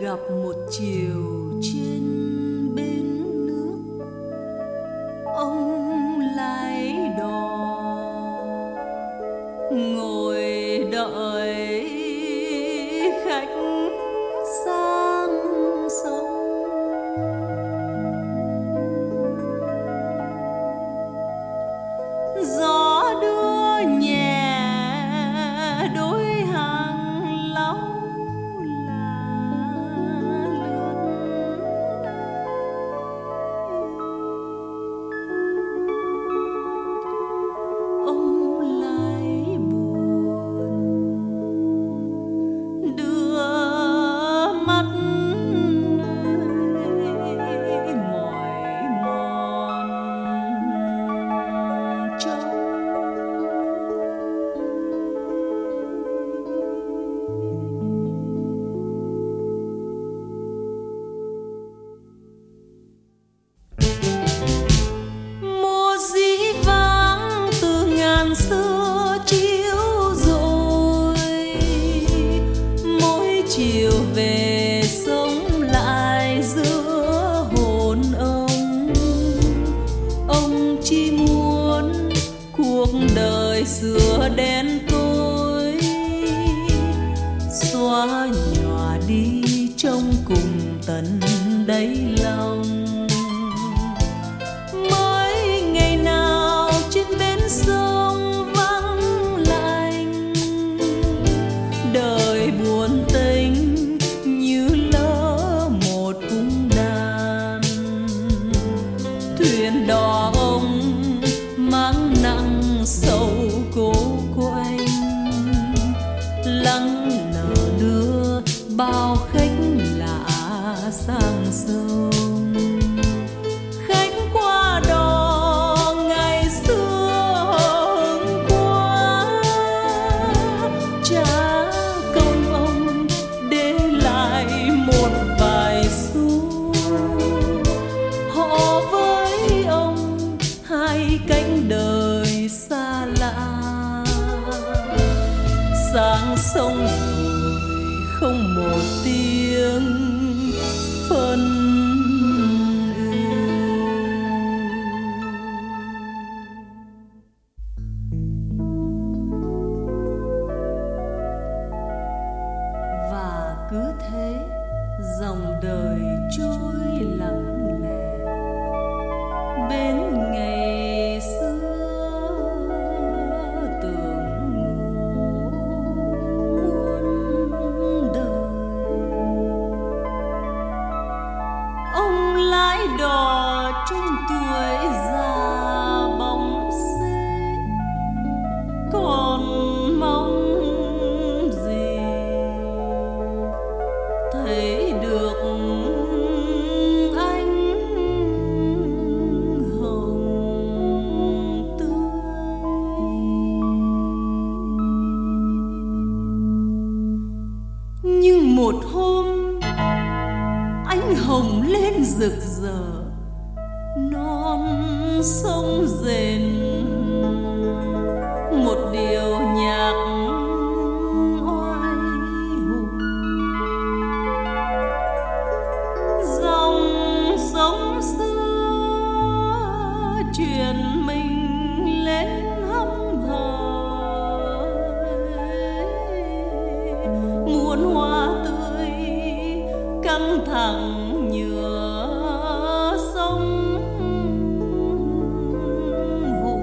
gặp một chiều trên bến nước, ông lái đò ngồi đợi khách sang sông. Gió đưa nhẹ đôi hàng lau là lướt. Ông lái buồn đưa mắt mỏi mòn trông. Mùa dĩ vãng từ ngàn xưa chiếu rồi, mỗi chiều về sống lại giữa hồn ông. Ông chỉ muốn cuộc đời xưa đen tối xóa nhòa đi trong cùng tận đáy lòng. Mới ngày nào trên bến sông vắng lạnh, đời buồn tênh như lỡ một cung đàn. Thuyền đò ông mang nặng sầu cố quạnh, lắng lờ đưa bao khách lạ sang sông. Khách qua đò ngày xưa hôm qua, trả công ông để lại một vài xu. Họ với ông hai cánh đời xa lạ, sang sông rồi không một tiếng phân ưu. Và cứ thế dòng đời trôi lặng lẽ bên ngày xưa tưởng muôn đời. Ông lái đò trong tuổi già bóng xế, còn mong gì thấy được ánh hồng tươi. Nhưng một hôm ánh hồng lên rực rỡ, non sông rền một điệu nhạc oai hùng. Dòng sông xưa truyền mình lên hăm hở, muôn hoa tươi căng thẳng nhựa sông hồ.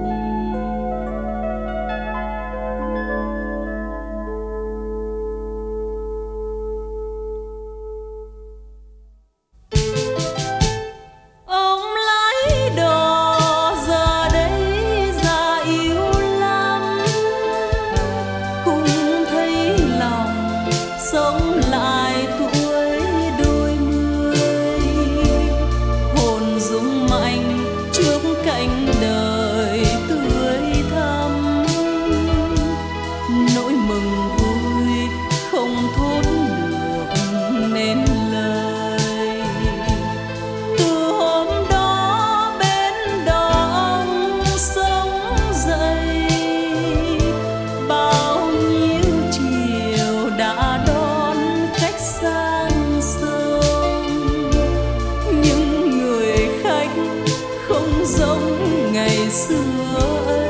xưa ấy.